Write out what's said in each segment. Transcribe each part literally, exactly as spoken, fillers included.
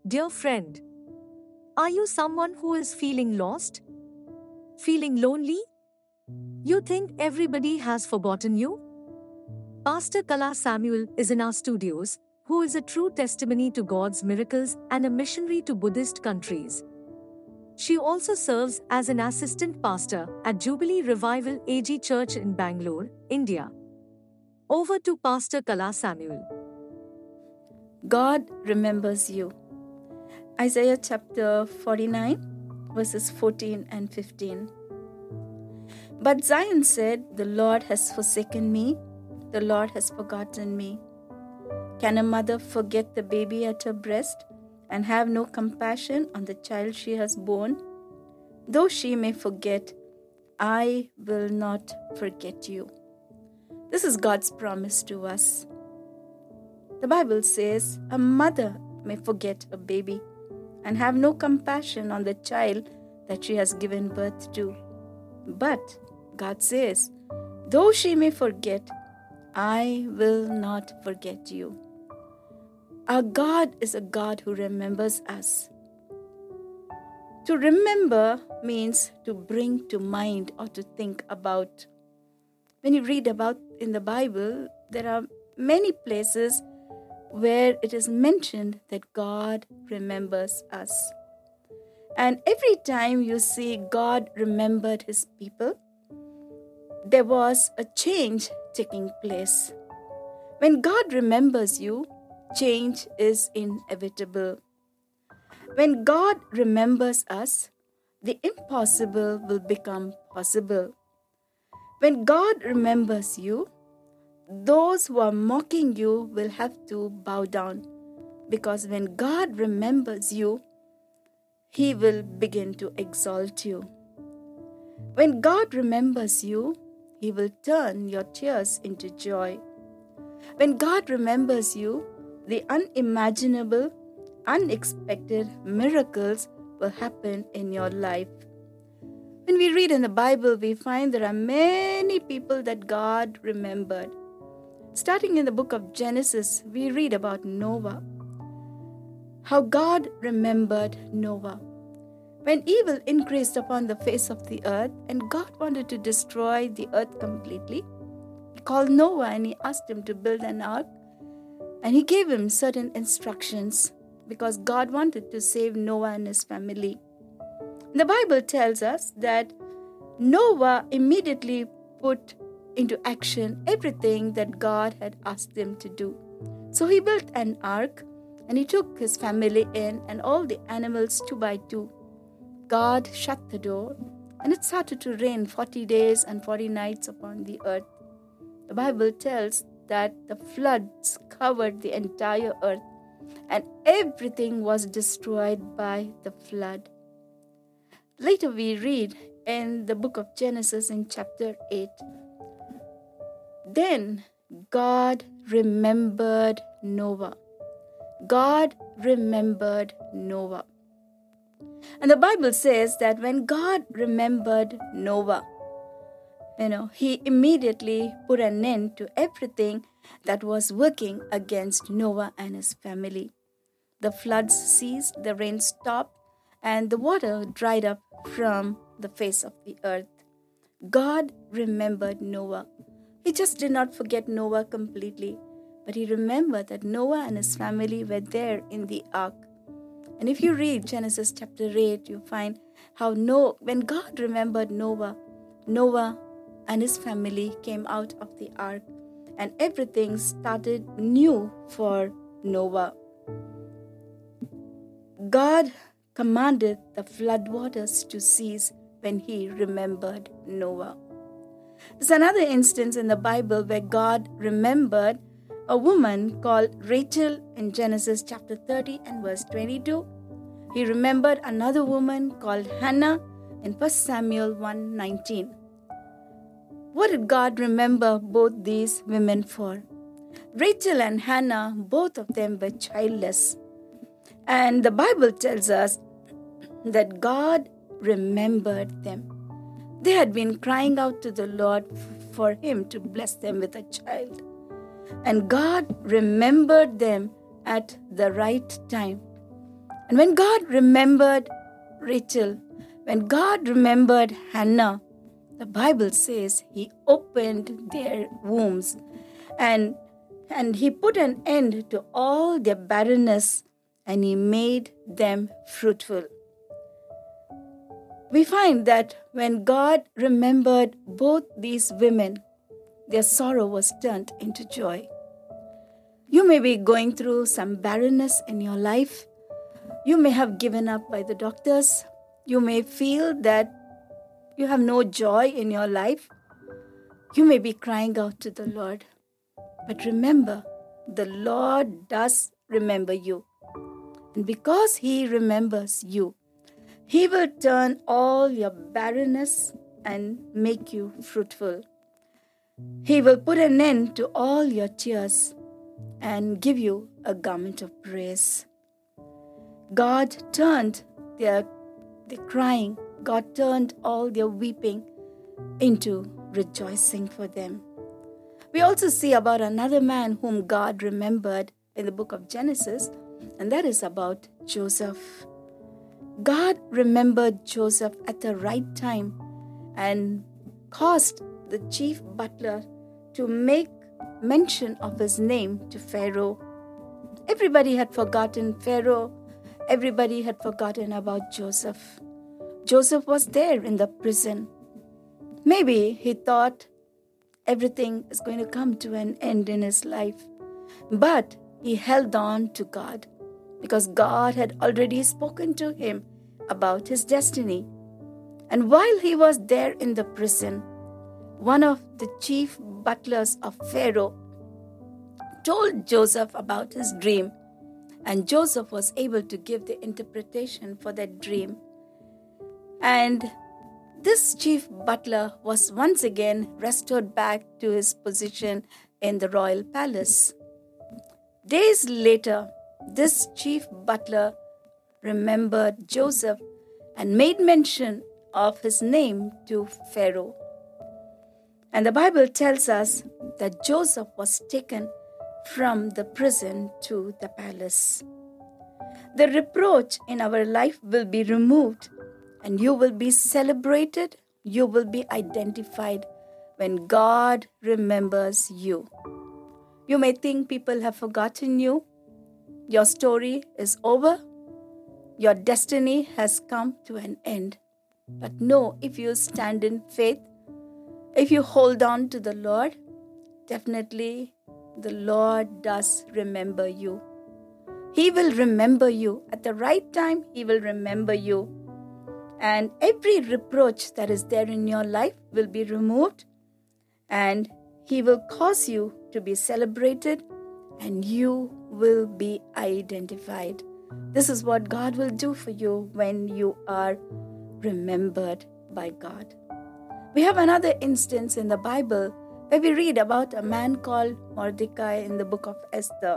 Dear friend, are you someone who is feeling lost? Feeling lonely? You think everybody has forgotten you? Pastor Kala Samuel is in our studios, who is a true testimony to God's miracles and a missionary to Buddhist countries. She also serves as an assistant pastor at Jubilee Revival A G Church in Bangalore, India. Over to Pastor Kala Samuel. God remembers you. Isaiah chapter forty-nine, verses fourteen and fifteen. But Zion said, "The Lord has forsaken me, the Lord has forgotten me." Can a mother forget the baby at her breast and have no compassion on the child she has borne? Though she may forget, I will not forget you. This is God's promise to us. The Bible says a mother may forget a baby and have no compassion on the child that she has given birth to. But God says, though she may forget, I will not forget you. Our God is a God who remembers us. To remember means to bring to mind or to think about. When you read about in the Bible, there are many places where it is mentioned that God remembers us. And every time you see God remembered his people, there was a change taking place. When God remembers you, change is inevitable. When God remembers us, the impossible will become possible. When God remembers you, those who are mocking you will have to bow down, because when God remembers you, he will begin to exalt you. When God remembers you, he will turn your tears into joy. When God remembers you, the unimaginable, unexpected miracles will happen in your life. When we read in the Bible, we find there are many people that God remembered. Starting in the book of Genesis, we read about Noah. How God remembered Noah. When evil increased upon the face of the earth and God wanted to destroy the earth completely, he called Noah and he asked him to build an ark. And he gave him certain instructions because God wanted to save Noah and his family. The Bible tells us that Noah immediately put into action everything that God had asked him to do. So he built an ark and he took his family in and all the animals two by two. God shut the door and it started to rain forty days and forty nights upon the earth. The Bible tells that the floods covered the entire earth and everything was destroyed by the flood. Later we read in the book of Genesis in chapter eight, then God remembered Noah. God remembered Noah. And the Bible says that when God remembered Noah, you know, he immediately put an end to everything that was working against Noah and his family. The floods ceased, the rain stopped, and the water dried up from the face of the earth. God remembered Noah. He just did not forget Noah completely, but he remembered that Noah and his family were there in the ark. And if you read Genesis chapter eight, you find how Noah, when God remembered Noah, Noah and his family came out of the ark and everything started new for Noah. God commanded the floodwaters to cease when he remembered Noah. There's another instance in the Bible where God remembered a woman called Rachel in Genesis chapter thirty and verse twenty-two. He remembered another woman called Hannah in First Samuel one nineteen. What did God remember both these women for? Rachel and Hannah, both of them were childless. And the Bible tells us that God remembered them. They had been crying out to the Lord for him to bless them with a child. And God remembered them at the right time. And when God remembered Rachel, when God remembered Hannah, the Bible says He opened their wombs and, and He put an end to all their barrenness and He made them fruitful. We find that when God remembered both these women, their sorrow was turned into joy. You may be going through some barrenness in your life. You may have given up by the doctors. You may feel that you have no joy in your life. You may be crying out to the Lord. But remember, the Lord does remember you. And because He remembers you, He will turn all your barrenness and make you fruitful. He will put an end to all your tears and give you a garment of praise. God turned their, their crying, God turned all their weeping into rejoicing for them. We also see about another man whom God remembered in the book of Genesis, and that is about Joseph. God remembered Joseph at the right time and caused the chief butler to make mention of his name to Pharaoh. Everybody had forgotten Pharaoh. Everybody had forgotten about Joseph. Joseph was there in the prison. Maybe he thought everything is going to come to an end in his life. But he held on to God because God had already spoken to him about his destiny. And while he was there in the prison, one of the chief butlers of Pharaoh told Joseph about his dream, and Joseph was able to give the interpretation for that dream. And this chief butler was once again restored back to his position in the royal palace. Days later, this chief butler remembered Joseph and made mention of his name to Pharaoh. And the Bible tells us that Joseph was taken from the prison to the palace. The reproach in our life will be removed, and you will be celebrated, you will be identified when God remembers you. You may think people have forgotten you. Your story is over. Your destiny has come to an end. But no, if you stand in faith, if you hold on to the Lord, definitely the Lord does remember you. He will remember you. At the right time, He will remember you. And every reproach that is there in your life will be removed, and He will cause you to be celebrated, and you will be identified. This is what God will do for you when you are remembered by God. We have another instance in the Bible where we read about a man called Mordecai in the book of Esther.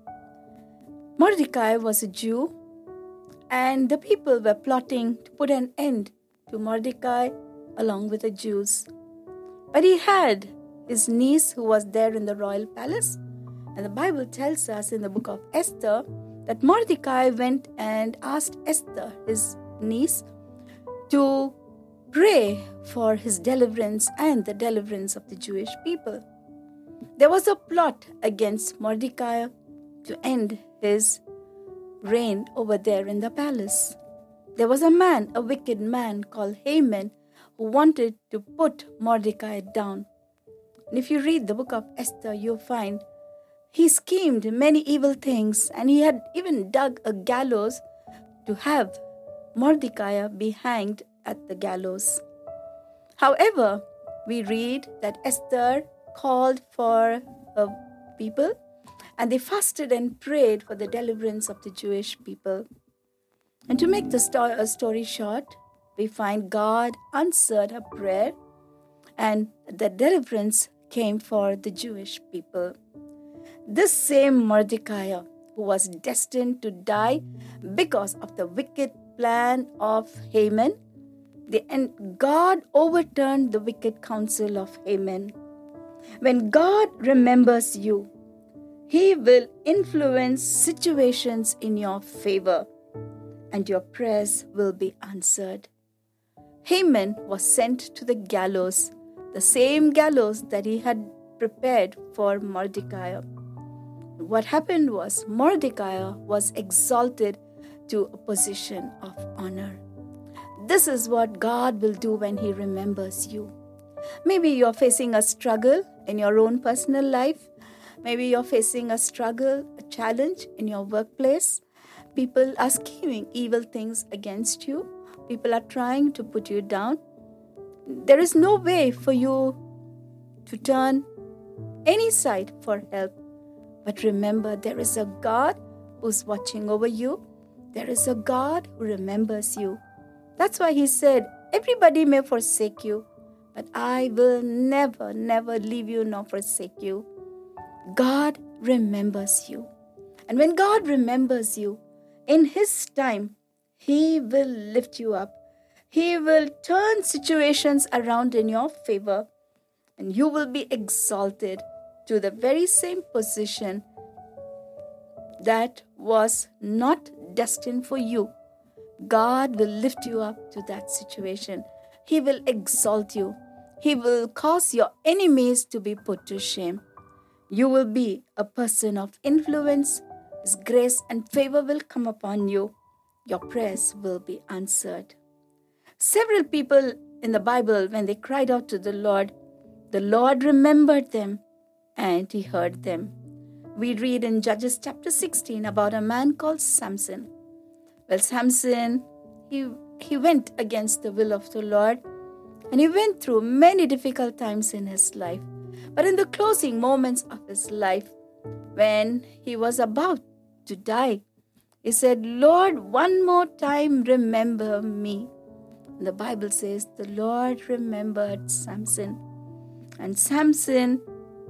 Mordecai was a Jew, and the people were plotting to put an end to Mordecai along with the Jews. But he had his niece who was there in the royal palace, and the Bible tells us in the book of Esther that Mordecai went and asked Esther, his niece, to pray for his deliverance and the deliverance of the Jewish people. There was a plot against Mordecai to end his reign over there in the palace. There was a man, a wicked man called Haman, who wanted to put Mordecai down. And if you read the book of Esther, you'll find he schemed many evil things, and he had even dug a gallows to have Mordecai be hanged at the gallows. However, we read that Esther called for her people, and they fasted and prayed for the deliverance of the Jewish people. And to make the sto- story short, we find God answered her prayer, and the deliverance came for the Jewish people. This same Mordecai, who was destined to die because of the wicked plan of Haman, the, and God overturned the wicked counsel of Haman. When God remembers you, He will influence situations in your favor. and your prayers will be answered. Haman was sent to the gallows, the same gallows that he had prepared for Mordecai. What happened was Mordecai was exalted to a position of honor. This is what God will do when He remembers you. Maybe you're facing a struggle in your own personal life. Maybe you're facing a struggle, a challenge in your workplace. People are scheming evil things against you. People are trying to put you down. There is no way for you to turn any side for help. But remember, there is a God who's watching over you. There is a God who remembers you. That's why He said, everybody may forsake you, but I will never, never leave you nor forsake you. God remembers you. And when God remembers you, in His time, He will lift you up. He will turn situations around in your favor, and you will be exalted to the very same position that was not destined for you. God will lift you up to that situation. He will exalt you. He will cause your enemies to be put to shame. You will be a person of influence. His grace and favor will come upon you. Your prayers will be answered. Several people in the Bible, when they cried out to the Lord, the Lord remembered them and He heard them. We read in Judges chapter sixteen about a man called Samson. Well, Samson, he, he went against the will of the Lord, and he went through many difficult times in his life. But in the closing moments of his life, when he was about to die, he said, Lord, one more time remember me. And the Bible says the Lord remembered Samson. And Samson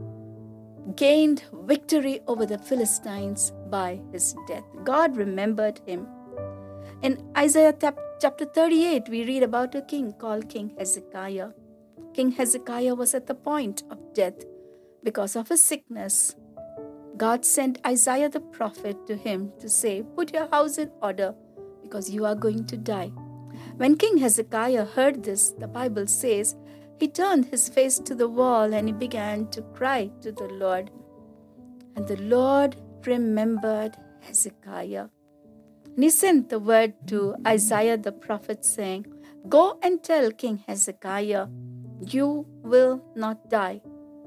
gained victory over the Philistines by his death. God remembered him. In Isaiah chapter thirty-eight, we read about a king called King Hezekiah. King Hezekiah was at the point of death because of a sickness. God sent Isaiah the prophet to him to say, put your house in order because you are going to die. When King Hezekiah heard this, the Bible says, he turned his face to the wall and he began to cry to the Lord. And the Lord remembered Hezekiah. And he sent the word to Isaiah the prophet saying, go and tell King Hezekiah, you will not die.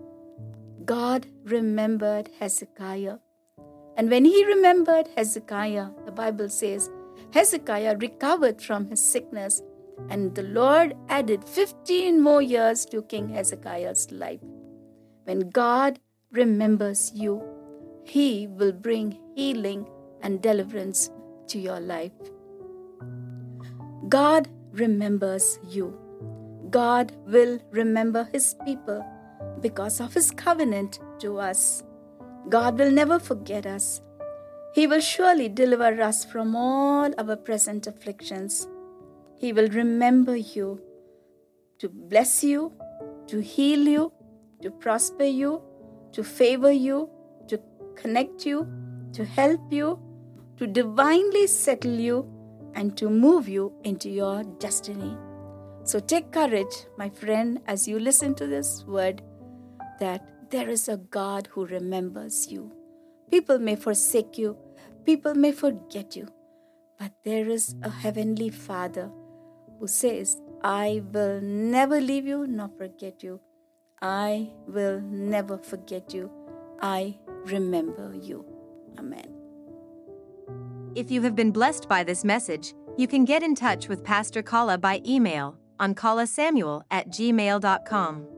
God remembered Hezekiah. And when he remembered Hezekiah, the Bible says, Hezekiah recovered from his sickness, and the Lord added fifteen more years to King Hezekiah's life. When God remembers you, He will bring healing and deliverance to your life. God remembers you. God will remember His people because of His covenant to us. God will never forget us. He will surely deliver us from all our present afflictions. He will remember you to bless you, to heal you, to prosper you, to favor you, to connect you, to help you, to divinely settle you, and to move you into your destiny. So take courage, my friend, as you listen to this word, that there is a God who remembers you. People may forsake you, people may forget you, but there is a heavenly Father who says, I will never leave you nor forget you. I will never forget you. I remember you. Amen. If you have been blessed by this message, you can get in touch with Pastor Kala by email on kalasamuel at gmail dot com.